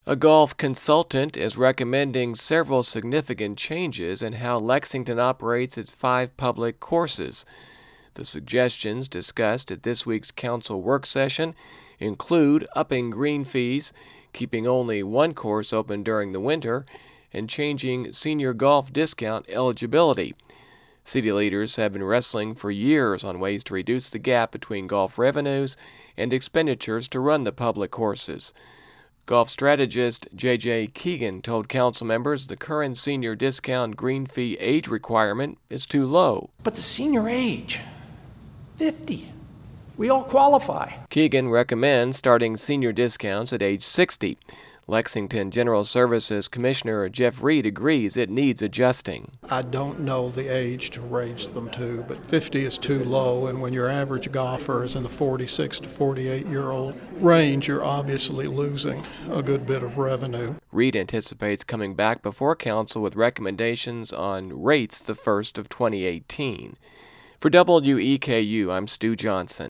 A golf consultant is recommending several significant changes in how Lexington operates its 5 public courses. The suggestions discussed at this week's council work session include upping green fees, keeping only one course open during the winter, and changing senior golf discount eligibility. City leaders have been wrestling for years on ways to reduce the gap between golf revenues and expenditures to run the public courses. Golf strategist J.J. Keegan told council members the current senior discount green fee age requirement is too low. But the senior age, 50. We all qualify. Keegan recommends starting senior discounts at age 60. Lexington General Services Commissioner Jeff Reed agrees it needs adjusting. I don't know the age to raise them to, but 50 is too low, and when your average golfer is in the 46 to 48-year-old range, you're obviously losing a good bit of revenue. Reed anticipates coming back before council with recommendations on rates the first of 2018. For WEKU, I'm Stu Johnson.